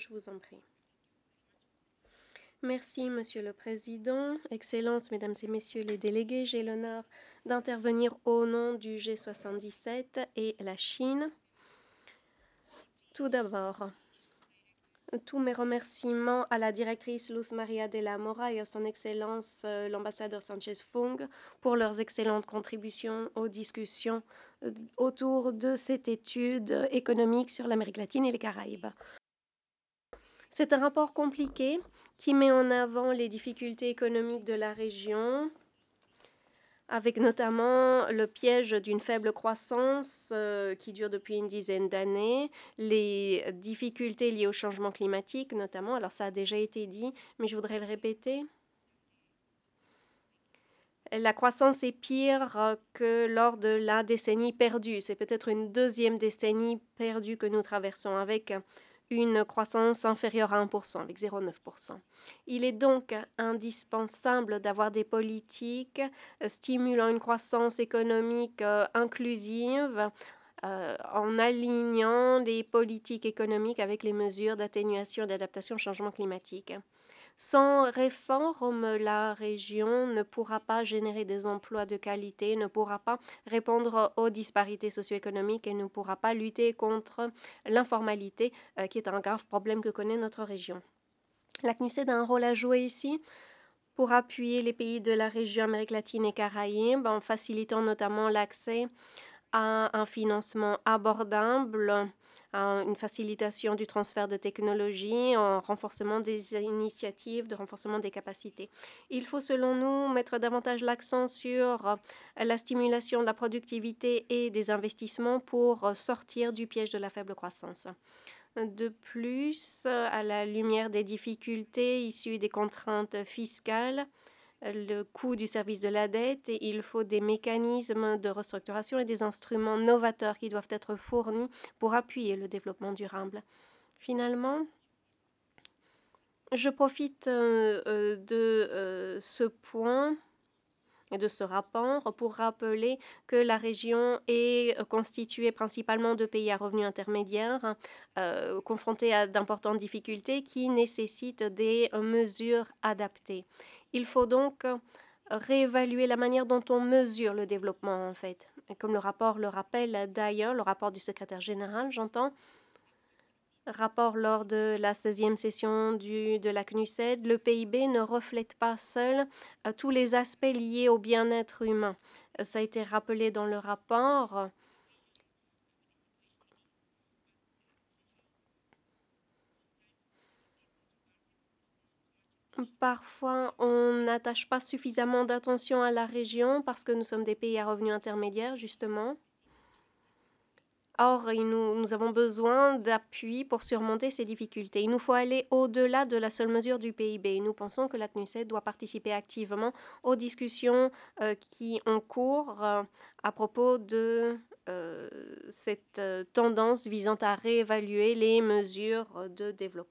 je vous en prie. Merci, Monsieur le Président. Excellences, Mesdames et Messieurs les délégués, j'ai l'honneur d'intervenir au nom du G77 et la Chine. Tout d'abord, tous mes remerciements à la directrice Luz Maria de la Mora et à son Excellence l'ambassadeur Sanchez Fung pour leurs excellentes contributions aux discussions autour de cette étude économique sur l'Amérique latine et les Caraïbes. C'est un rapport compliqué qui met en avant les difficultés économiques de la région, avec notamment le piège d'une faible croissance qui dure depuis une dizaine d'années, les difficultés liées au changement climatique notamment, alors ça a déjà été dit, mais je voudrais le répéter. La croissance est pire que lors de la décennie perdue. C'est peut-être une deuxième décennie perdue que nous traversons avec une croissance inférieure à 1%, avec 0,9%. Il est donc indispensable d'avoir des politiques stimulant une croissance économique inclusive en alignant les politiques économiques avec les mesures d'atténuation et d'adaptation au changement climatique. Sans réforme, la région ne pourra pas générer des emplois de qualité, ne pourra pas répondre aux disparités socio-économiques et ne pourra pas lutter contre l'informalité, qui est un grave problème que connaît notre région. La CNUSED a un rôle à jouer ici pour appuyer les pays de la région Amérique latine et Caraïbes en facilitant notamment l'accès à un financement abordable, à une facilitation du transfert de technologies, un renforcement des initiatives, de renforcement des capacités. Il faut, selon nous, mettre davantage l'accent sur la stimulation de la productivité et des investissements pour sortir du piège de la faible croissance. De plus, à la lumière des difficultés issues des contraintes fiscales, le coût du service de la dette, et il faut des mécanismes de restructuration et des instruments novateurs qui doivent être fournis pour appuyer le développement durable. Finalement, je profite de ce point et de ce rapport pour rappeler que la région est constituée principalement de pays à revenus intermédiaires confrontés à d'importantes difficultés qui nécessitent des mesures adaptées. Il faut donc réévaluer la manière dont on mesure le développement, en fait. Et comme le rapport le rappelle d'ailleurs, le rapport du secrétaire général, j'entends, rapport lors de la 16e session de la CNUSED, le PIB ne reflète pas seul tous les aspects liés au bien-être humain. Ça a été rappelé dans le rapport. Parfois, on n'attache pas suffisamment d'attention à la région parce que nous sommes des pays à revenus intermédiaires, justement. Or, nous avons besoin d'appui pour surmonter ces difficultés. Il nous faut aller au-delà de la seule mesure du PIB. Nous pensons que la CNUSED doit participer activement aux discussions qui ont cours à propos de cette tendance visant à réévaluer les mesures de développement.